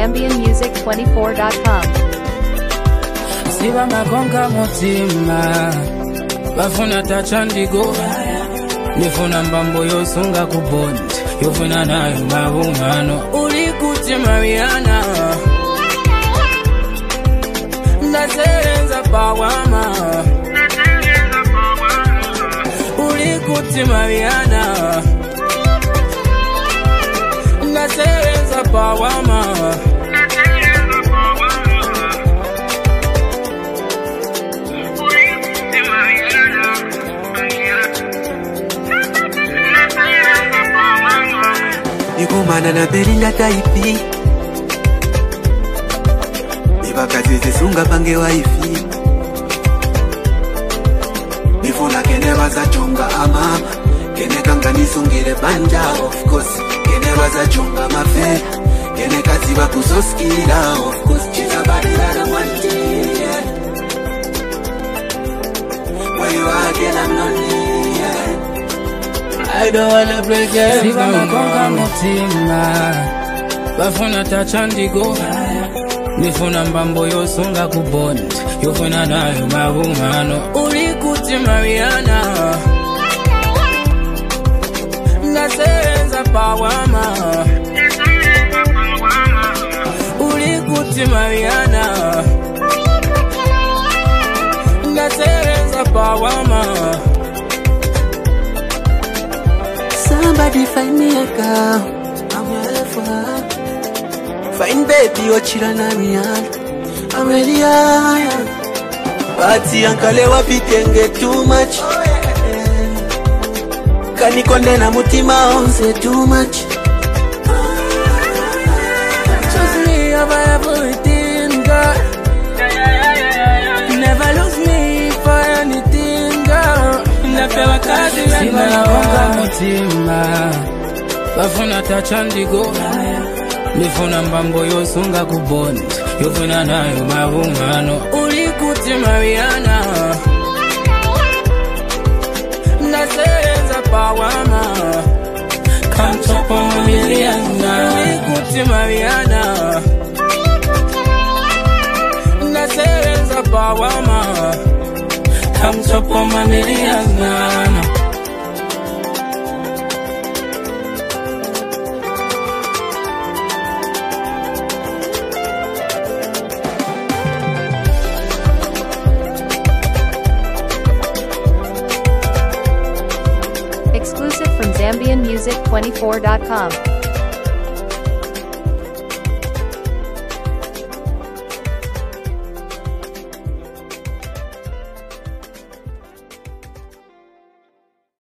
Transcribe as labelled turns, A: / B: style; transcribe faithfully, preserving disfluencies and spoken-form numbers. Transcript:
A: Zambian Music twenty-four dot com.
B: Siba makonga mutima bafuna tachandigo nifuna mbambo yosunga kubondi yofuna nayo mabungano uli kuti Mariana ndaserenza pawama uli kuti Mariana ndaserenza pawama
C: Nikumana na Belinda taipi Nibakazi zisunga pange waifi Nifuna kene waza chunga ama Kene kanga nisungire banja of course Kene waza chunga mafe Kene kazi wa kusoskila of course Chisa badi lada mwanti yeah. Where you are again I'm lonely yeah. I don't wanna break your
B: Siba makonga mutima bafuna tachandigo nifuna mbambo yosunga kubondi yofuna nayo mabungano uli kuti Mariana ndaserenza pawama uli kuti Mariana ndaserenza pawama.
C: Somebody find me a girl, I'm ready for her. Fine baby, what you done I'm ready, I am. Party ankale wapitenge too much. Kani konde na mutima onse too much.
B: Choose me over everything, girl. Never lose me for anything, girl. Napewa kazi Siba makonga mutima bafuna tachandigo nifuna mbambo yosunga kubondi yofuna nayo mabungano uli kuti Mariana ndaserenza pawama come top on a million uli kuti Mariana ndaserenza pawama come top on my million nana.
A: Exclusive from Zambian Music twenty-four dot com.